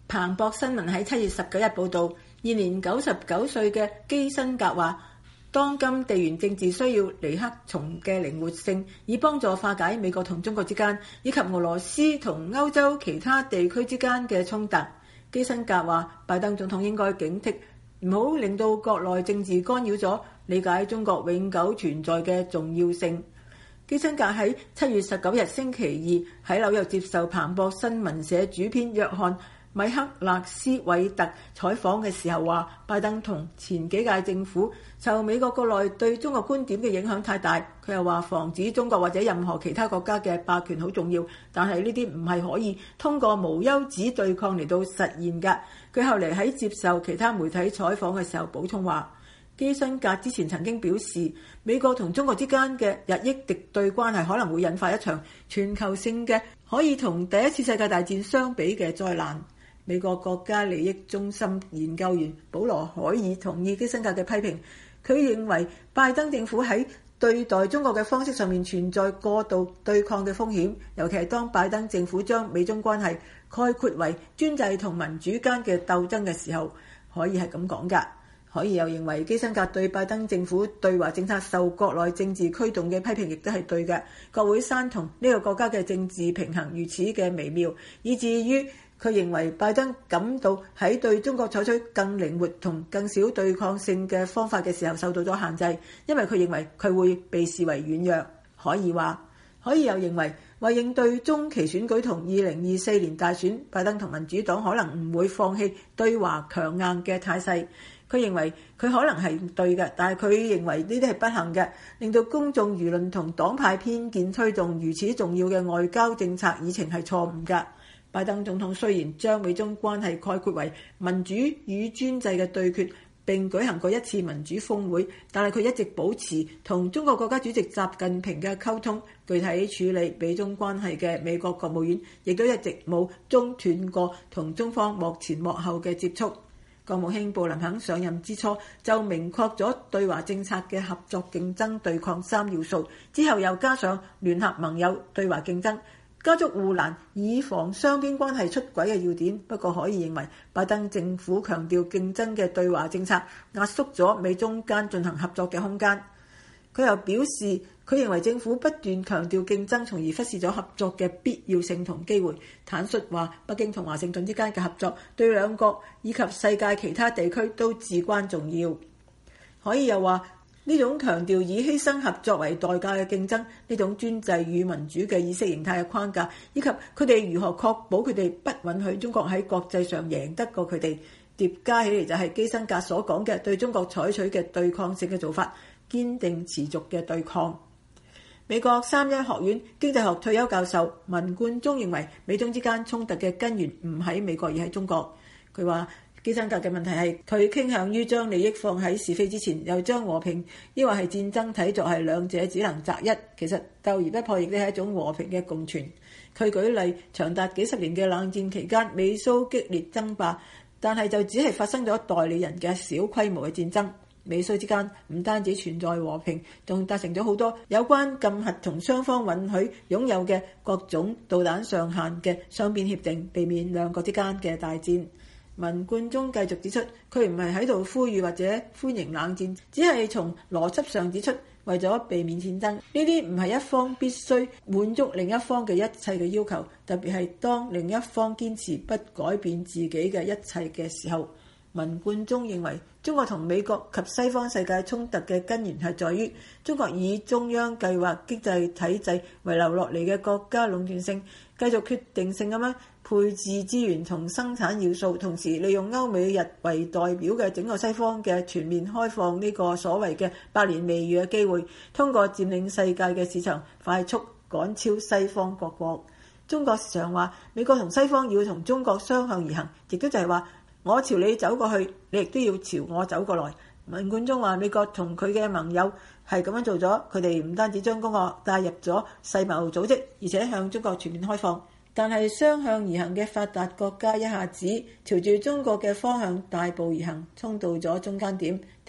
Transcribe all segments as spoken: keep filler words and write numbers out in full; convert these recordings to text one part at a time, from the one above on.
彭博新聞喺七月十九日報導，現年九十九歲嘅基辛格話，當今地緣政治需要尼克松嘅靈活性，以幫助化解美國同中國之間以及俄羅斯同歐洲其他地區之間嘅衝突。基辛格話，拜登總統應該警惕，唔好令到國內政治干擾咗理解中國永久存在嘅重要性。基辛格喺七月十九日星期二喺紐約接受彭博新聞社主編約翰米克勒斯韋特採訪嘅時候話，拜登同前幾屆政府受美國國內對中國觀點嘅影響太大。佢又話，防止中國或者任何其他國家嘅霸權好重要，但係呢啲唔係可以通過無休止對抗嚟到實現㗎。佢後嚟喺接受其他媒體採訪嘅時候補充話，基辛格之前曾經表示，美國同中國之間嘅日益敵對關係可能會引發一場全球性嘅可以同第一次世界大戰相比嘅災難。美國國家利益中心研究員保羅海爾同意基辛格嘅批評，佢認為拜登政府喺對待中國嘅方式上面存在過度對抗嘅風險，尤其係當拜登政府將美中關係概括為專制同民主間嘅鬥爭嘅時候，可以係咁講㗎。可以又認為基辛格對拜登政府對華政策受國內政治驅動嘅批評亦都係對嘅。國會山同呢個國家嘅政治平衡如此嘅微妙，以至於佢認為拜登感到喺對中國採取更靈活同更少對抗性嘅方法嘅時候受到咗限制，因為佢認為佢會被視為軟弱。可以話，可以又認為為應對中期選舉同二零二四年大選，拜登同民主黨可能唔會放棄對華強硬嘅態勢。佢認為佢可能係對嘅，但係佢認為呢啲係不幸嘅，令到公眾輿論同黨派偏見推動如此重要嘅外交政策議程係錯誤㗎。拜登總統雖然將美中關係概括為民主與專制嘅對決，並舉行過一次民主峰會，但係佢一直保持同中國國家主席習近平嘅溝通。具體處理美中關係嘅美國國務院亦都一直冇中斷過同中方幕前幕後嘅接觸。國務卿布林肯上任之初就明確咗對華政策嘅合作、競爭、對抗三要素，之後又加上聯合盟友對華競爭，加速護欄，以防雙邊關係出軌嘅要點。不過可以認為，拜登政府強調競爭嘅對華政策，壓縮咗美中間進行合作嘅空間。佢又表示，佢認為政府不斷強調競爭，從而忽視咗合作嘅必要性同機會。坦率話，北京同華盛頓之間嘅合作對兩國以及世界其他地區都至關重要。可以又話，呢種強調以犧牲合作為代價嘅競爭，呢種專制與民主嘅意識形態嘅框架，以及佢哋如何確保佢哋不允許中國喺國際上贏得過佢哋，疊加起嚟就係基辛格所講嘅對中國採取嘅對抗性嘅做法，堅定持續嘅對抗。美國三一學院經濟學退休教授文冠中認為，美中之間衝突嘅根源唔喺美國而喺中國。佢話基辛格嘅問題係佢傾向於將利益放喺是非之前，又將和平抑或係戰爭睇作係兩者只能擇一。其實鬥而不破亦都係一種和平嘅共存。佢舉例長達幾十年嘅冷戰期間，美蘇激烈爭霸，但係就只係發生咗代理人嘅小規模嘅戰爭。美蘇之間唔單止存在和平，仲達成咗好多有關禁核同雙方允許擁有嘅各種導彈上限嘅雙邊協定，避免兩國之間嘅大戰。文冠中繼續指出，佢唔係喺度呼籲或者歡迎冷戰，只係從邏輯上指出，為咗避免戰爭，呢啲唔係一方必須滿足另一方嘅一切嘅要求，特別係當另一方堅持不改變自己嘅一切嘅時候。文冠中認為，中國同美國及西方世界衝突嘅根源係在於中國以中央計劃經濟體制遺留落嚟嘅國家壟斷性，繼續決定性咁樣配置資源同生產要素，同時利用歐美日為代表嘅整個西方嘅全面開放呢個所謂嘅百年未遇嘅機會，通過佔領世界嘅市場快速趕超西方各國。中國時常話美國同西方要同中國相向而行，亦都就係話我朝你走過去，你亦都要朝我走過來。文冠中話美國同佢嘅盟友係咁樣做咗，佢哋唔單止將中國帶入咗世貿組織，而且向中國全面開放。但係雙向而行嘅發達國家一下子朝住中國嘅方向大步而行，衝到咗中間點，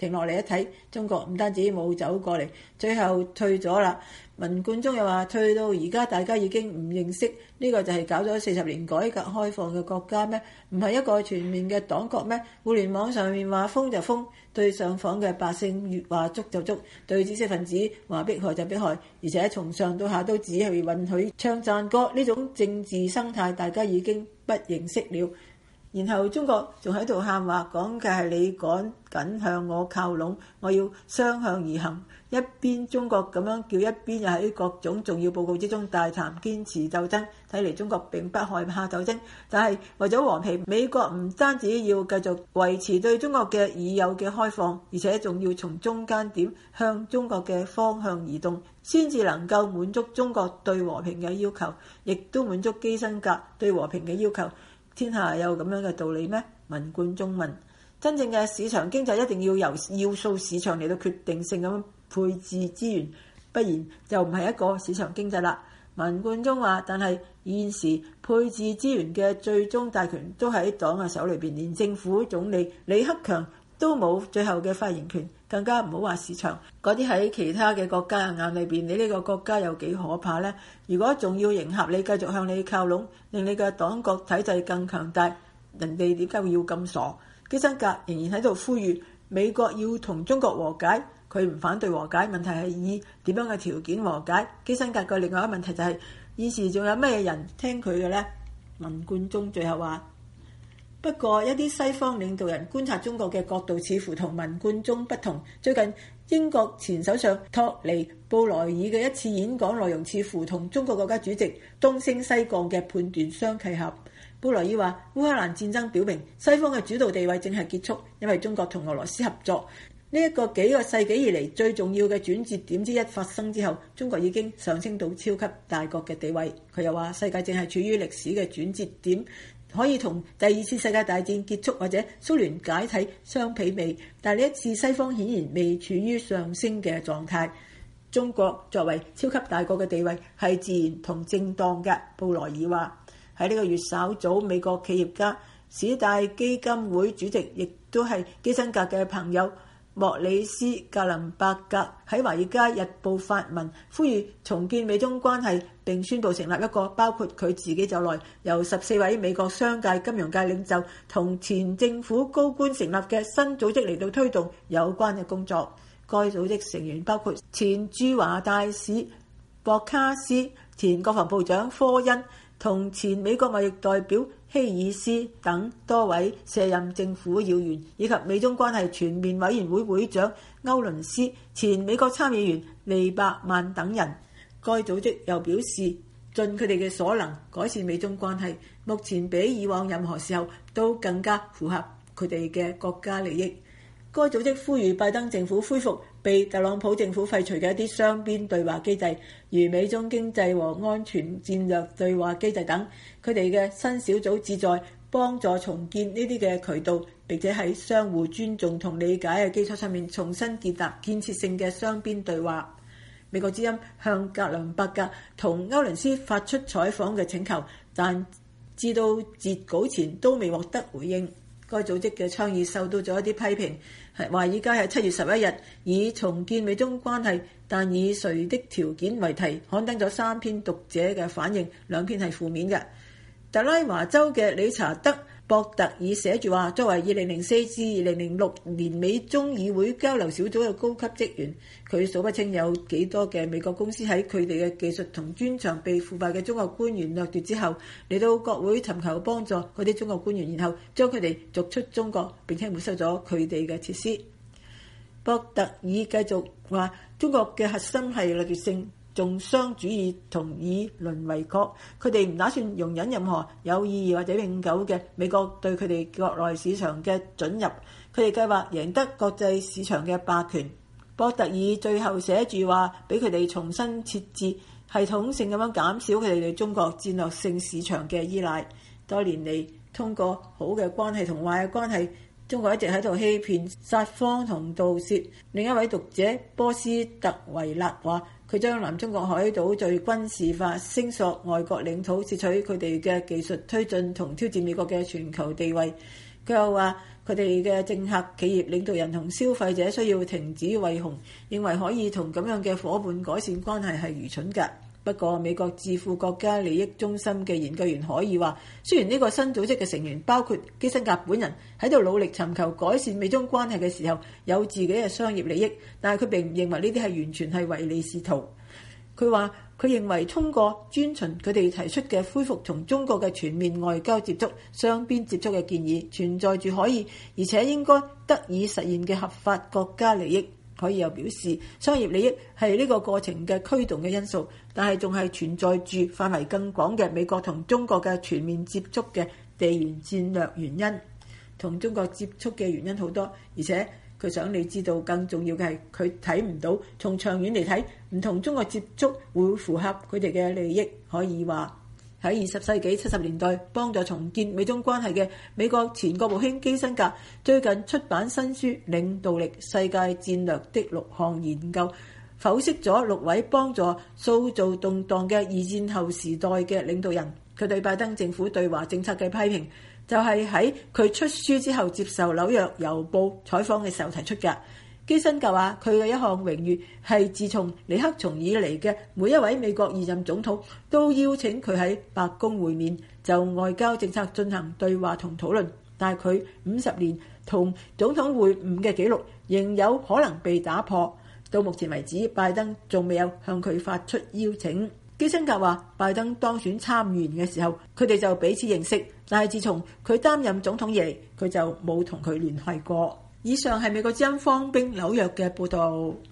停落嚟一睇，中國唔單止冇走過嚟，最後退咗啦。文冠中又話：退到而家，大家已經唔認識呢個就係搞咗四十年改革開放嘅國家咩？唔係一個全面嘅黨國咩？互聯網上面話封就封，對上訪嘅百姓越話捉就捉，對知識分子話迫害就迫害，而且從上到下都只係允許唱讚歌，呢種政治生態大家已經不認識了。然後中國仲喺度喊話，講嘅係你趕緊向我靠攏，我要雙向而行。一邊中國咁樣叫，一邊又喺各種重要報告之中大談堅持鬥爭。睇嚟中國並不害怕鬥爭，但係為咗黃皮，美國唔單止要繼續維持對中國嘅已有嘅開放，而且仲要從中間點向中國嘅方向移動，先至能夠滿足中國對和平嘅要求，亦都滿足基辛格對和平嘅要求。天下有咁樣嘅道理咩？文冠中問。真正嘅市場經濟一定要由要素市場嚟到決定性咁配置資源，不然就唔係一個市場經濟啦。文冠中話：但係現時配置資源嘅最終大權都喺黨嘅手裏邊，連政府總理李克強都冇最後嘅發言權，更加唔好話市場。嗰啲喺其他嘅國家眼裏邊，你呢個國家有幾可怕呢？如果仲要迎合你，繼續向你靠攏，令你嘅黨國體制更強大，人哋點解會要咁傻？基辛格仍然喺度呼籲美國要同中國和解，佢唔反對和解，問題係以點樣嘅條件和解。基辛格嘅另外一個問題就係、是、現時仲有咩人聽佢嘅呢？文冠中最後話：不過一啲西方領導人觀察中國嘅角度似乎同文冠中不同。最近英國前首相托尼布萊爾嘅一次演講內容似乎同中國國家主席東升西降嘅判斷相契合。布萊爾話：烏克蘭戰爭表明西方嘅主導地位正係結束，因為中國同俄羅斯合作呢一個幾個世紀以嚟最重要嘅轉折點之一發生之後，中國已經上升到超級大國嘅地位。佢又話：世界正係處於歷史嘅轉折點，可以同第二次世界大戰結束或者蘇聯解體相媲美，但係呢一次西方顯然未處於上升嘅狀態。中國作為超級大國嘅地位係自然同正當嘅。布萊爾話。喺呢個月稍早，美國企業家史戴基金會主席，亦都係基辛格嘅朋友莫里斯格林伯格喺《華爾街日報》發文，呼籲重建美中關係，並宣布成立一個包括佢自己在內由十四位美國商界、金融界領袖同前政府高官成立嘅新組織嚟到推動有關嘅工作。該組織成員包括前駐華大使博卡斯、前國防部長科恩同前美國貿易代表希爾斯等多位卸任政府要員，以及美中關係全面委員會會長歐倫斯、前美國參議員利伯曼等人。該組織又表示，盡佢哋嘅所能改善美中關係，目前比以往任何時候都更加符合佢哋嘅國家利益。該組織呼籲拜登政府恢復被特朗普政府廢除嘅一啲雙邊對話機制，如美中經濟和安全戰略對話機制等。佢哋嘅新小組旨在幫助重建呢啲嘅渠道，並且喺相互尊重同理解嘅基礎上面重新建立建設性嘅雙邊對話。美國之音向格林伯格同歐倫斯發出採訪嘅請求，但至到截稿前都未獲得回應。該組織嘅倡議受到咗一啲批評。華爾街喺七月十一日以重建美中關係，但以誰的條件為題刊登咗三篇讀者嘅反應，兩篇係負面嘅。特拉華州嘅理查德博特爾寫住話，作為二零零四至二零零六年美中議會交流小組嘅高級職員，佢數不清有幾多嘅美國公司喺佢哋嘅技術同專長被腐敗嘅中國官員掠奪之後，嚟到國會尋求幫助嗰啲中國官員，然後將佢哋逐出中國，並且沒收咗佢哋嘅設施。博特爾繼續話，中國嘅核心係掠奪性重商主義同以鄰為國，佢哋唔打算容忍任何有意義或者永久嘅美國對佢哋國內市場嘅准入，佢哋計劃贏得國際市場嘅霸權。博特爾最後寫住話，俾佢哋重新設置系統性咁樣減少佢哋對中國戰略性市場嘅依賴。多年嚟，通過好嘅關係同壞嘅關係，中國一直喺度欺騙、撒謊同盜竊。另一位讀者波斯特維勒話， 佢將南中國海島最軍事化，聲索外國領土，竊取佢哋嘅技術推進同挑戰美國嘅全球地位。佢又話佢哋嘅政客、企業領導人同消費者需要停止畏雄，認為可以同咁樣嘅夥伴改善關係係愚蠢㗎。不過，美國智庫國家利益中心嘅研究員可以話，雖然呢個新組織嘅成員包括基辛格本人喺度努力尋求改善美中關係嘅時候，有自己嘅商業利益，但係佢並唔認為呢啲係完全係唯利是圖。佢話佢認為通過遵循佢哋提出嘅恢復同中國嘅全面外交接觸、雙邊接觸嘅建議，存在住可以而且應該得以實現嘅合法國家利益。可以又表示，商業利益係呢個過程嘅驅動嘅因素，但係仲係存在住範圍更廣嘅美國同中國嘅全面接觸嘅地緣戰略原因。同中國接觸嘅原因好多，而且佢想你知道更重要嘅係佢睇唔到，從長遠嚟睇，唔同中國接觸會符合佢哋嘅利益。可以話喺二十世紀七十年代幫助重建美中關係嘅美國前國務卿基辛格最近出版新書《領導力世界戰略的六項研究》，剖析咗六位幫助塑造動盪嘅二戰後時代嘅領導人。佢對拜登政府對華政策嘅批評就係喺佢出書之後接受紐約郵報採訪嘅時候提出嘅。基辛格話佢嘅一項榮譽係自從尼克松以嚟嘅每一位美國現任總統都邀請佢喺白宮會面，就外交政策進行對話同討論。但係佢五十年同總統會晤嘅紀錄仍有可能被打破。到目前為止，拜登仲未有向佢發出邀請。基辛格話拜登當選參議員嘅時候，佢哋就彼此認識，但係自從佢擔任總統以嚟，佢就冇同佢聯繫過。以上係美國之音方冰紐約嘅報導。